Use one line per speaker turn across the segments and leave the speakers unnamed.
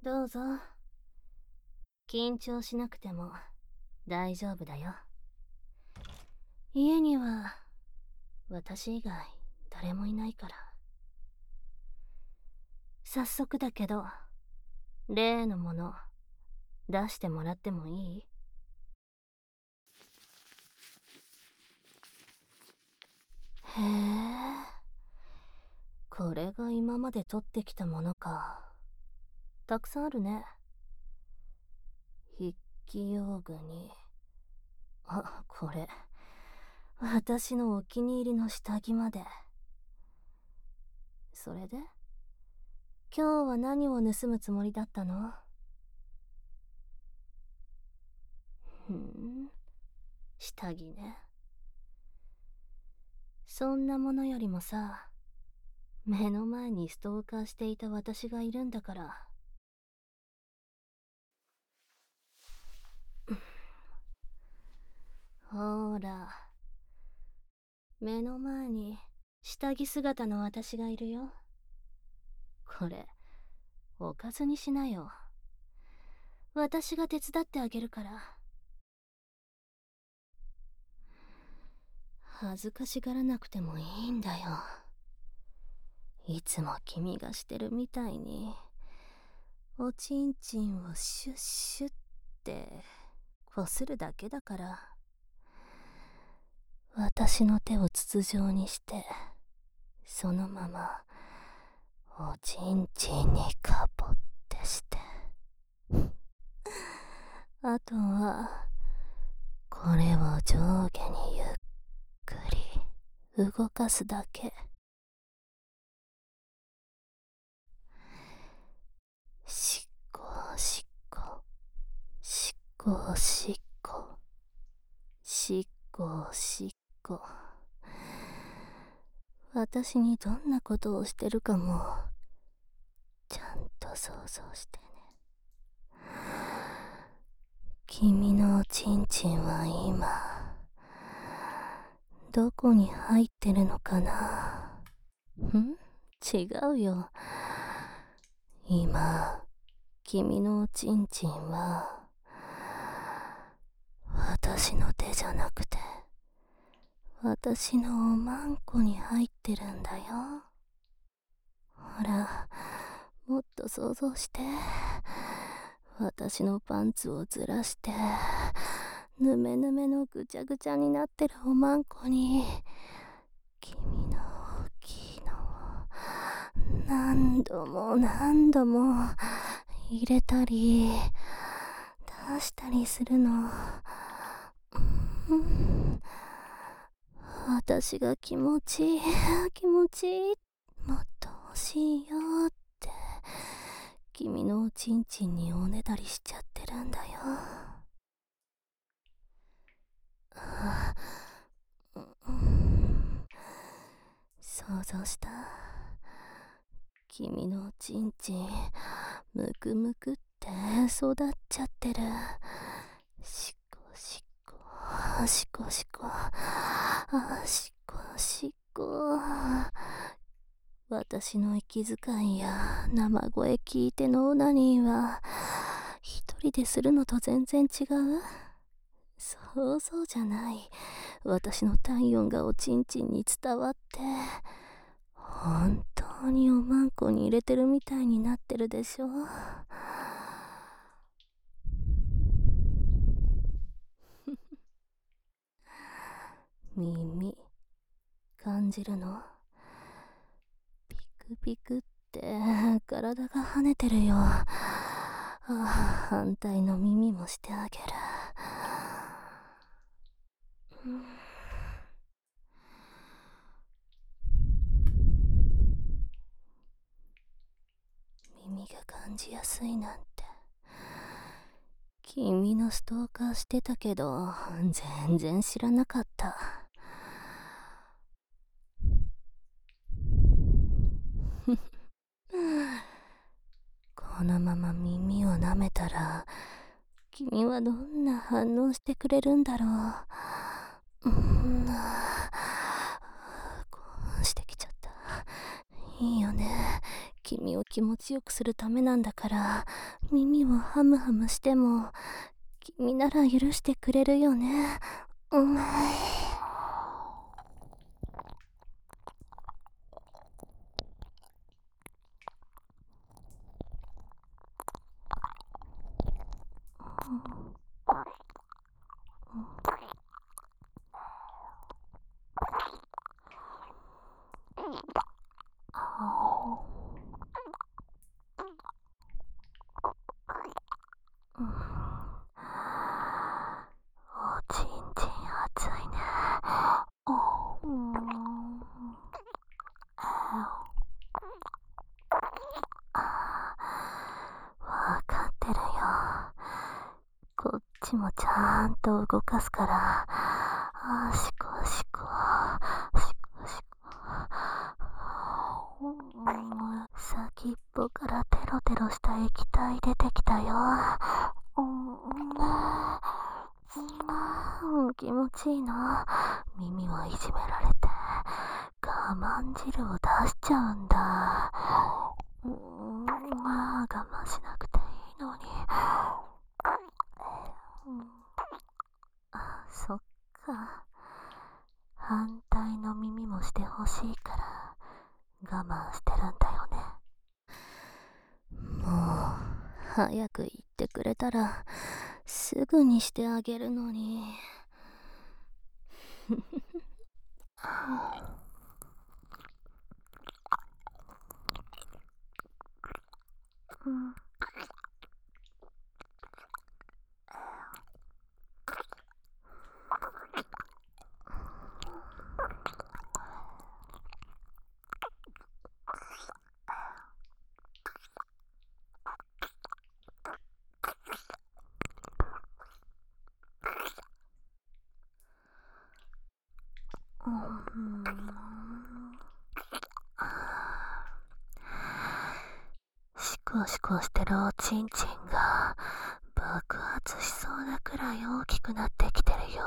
どうぞ。緊張しなくても大丈夫だよ。家には私以外誰もいないから。早速だけど、例のもの出してもらってもいい？へえ、これが今まで取ってきたものか。たくさんあるね。筆記用具に、あ、これ私のお気に入りの下着まで。それで今日は何を盗むつもりだったの？下着ね。そんなものよりもさ、目の前にストーカーしていた私がいるんだから。ほーら、目の前に下着姿の私がいるよ。これおかずにしなよ。私が手伝ってあげるから。恥ずかしがらなくてもいいんだよ。いつも君がしてるみたいにおちんちんをシュッシュッってこするだけだから。私の手を筒状にしてそのままおちんちんにカポってしてあとはこれを上下にゆっくり動かすだけ。しっこしっこしっこしっこしっこしっこ。私にどんなことをしてるかもちゃんと想像してね。君のおちんちんは今どこに入ってるのかな？違うよ。今君のおちんちんは私の手じゃなくて私のおまんこに入ってるんだよ。ほら、もっと想像して。私のパンツをずらしてぬめぬめのぐちゃぐちゃになってるおまんこに君の大きいのを何度も何度も入れたり出したりするの。私が気持ちいい気持ちいい、もっと欲しいよって君のおちんちんにおねだりしちゃってるんだよ。想像した？君のおちんちんむくむくって育っちゃってる。しこしこしこしこしこしこ。私の息遣いや生声聞いてのオナニーは一人でするのと全然違う？そうじゃない。私の体温がおちんちんに伝わって本当におまんこに入れてるみたいになってるでしょ。耳感じるの？ピクピクって体が跳ねてるよ。反対の耳もしてあげる。耳が感じやすいなんて。君のストーカーしてたけど全然知らなかった。このまま耳を舐めたら君はどんな反応してくれるんだろう。興奮してきちゃった。いいよね、 君を気持ちよくするためなんだから、耳をハムハムしても君なら許してくれるよね。うん。おちんちん熱いね。うん。わかってるよ。こっちもちゃんと動かすから。しこしこ、しこしこ。先っぽからテロテロした液体出てきたよ。気持ちいいな。耳をいじめられて我慢汁を出しちゃうんだ。我慢しなくていいのに。そっか。反対の耳もしてほしいから我慢してるんだよね。もう早く言ってくれたらすぐにしてあげるのに。シコシコしてるおちんちんが爆発しそうなくらい大きくなってきてるよ。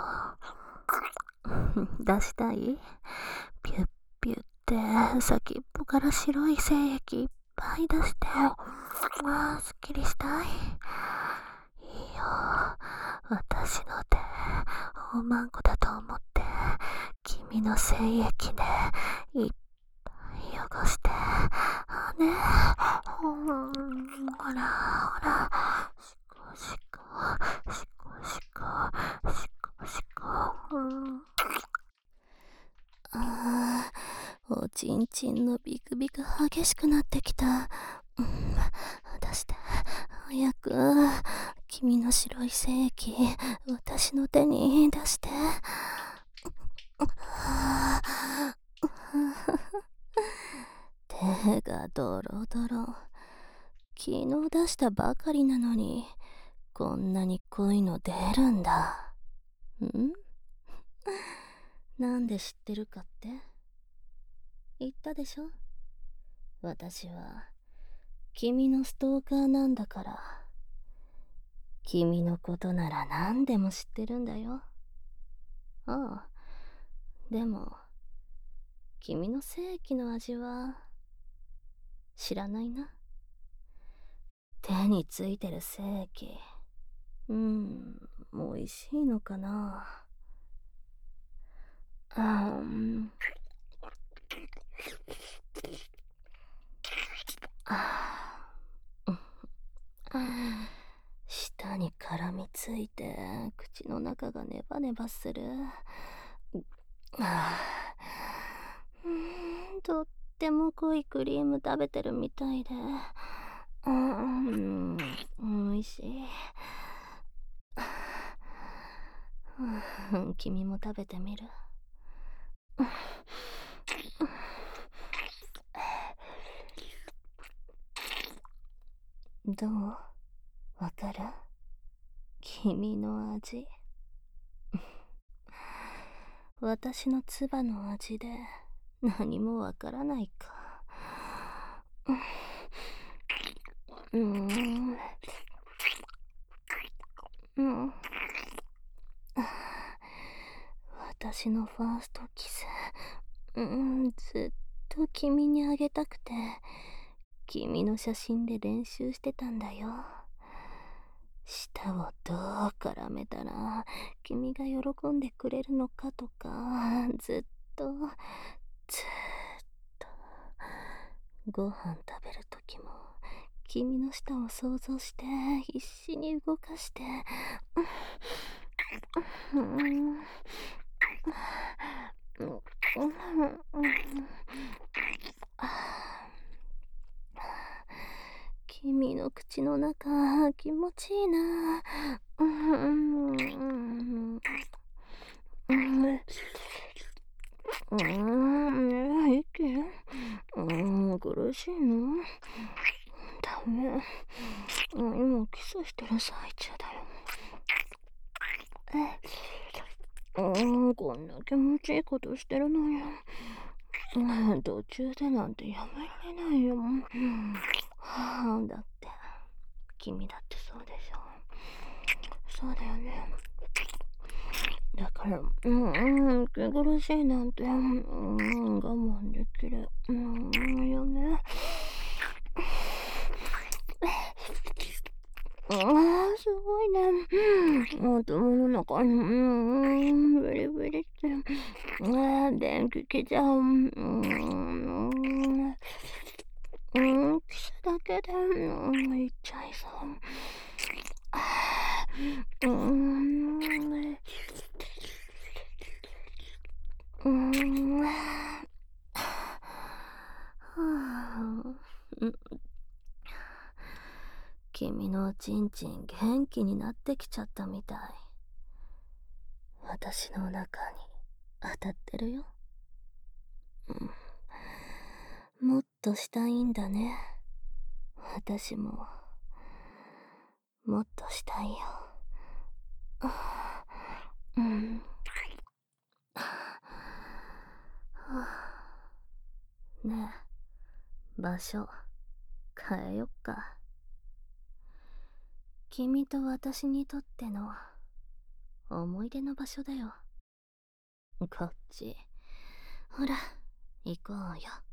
出したい？ピュッピュって先っぽから白い精液いっぱい出して、すっきりしたい？いいよ。私の手おまんこだと思って君の精液でいっぱい汚してね。ほらほら、シコシコシコシコシコシコ。おちんちんのビクビク激しくなってきた。出して、早く。君の白い精液私の手に出して。手がドロドロ。昨日出したばかりなのにこんなに濃いの出るんだ。なんで知ってるかって言ったでしょ。私は君のストーカーなんだから。君のことなら何でも知ってるんだよ。ああ、でも君の精液の味は知らないな。手についてる精液、美味しいのかな。舌に絡みついて口の中がネバネバする。とっても濃いクリーム食べてるみたいで、美味しい。君も食べてみる？どう？わかる？君の味。私の唾の味で何もわからないか。私のファーストキス、ずっと君にあげたくて君の写真で練習してたんだよ。舌をどう絡めたら君が喜んでくれるのかとか、ずっとご飯食べるときも君の舌を想像して必死に動かして、君の口の中気持ちいいな。息苦しいの？ダメ。今キスしてる最中だよ。こんな気持ちいいことしてるのよ。途中でなんてやめられないよ。だって、君だってそうでしょ。そうだよね。だから、息苦しいなんて、我慢できる。よね。すごいね。頭の中に、ブリブリって、電気来ちゃう。キスだけで、いっちゃいそう。君のおちんちん元気になってきちゃったみたい。私の中に当たってるよ。もっとしたいんだね。私ももっとしたいよ。ねえ、場所変えよっか。君と私にとっての思い出の場所だよ。こっち。ほら、行こうよ。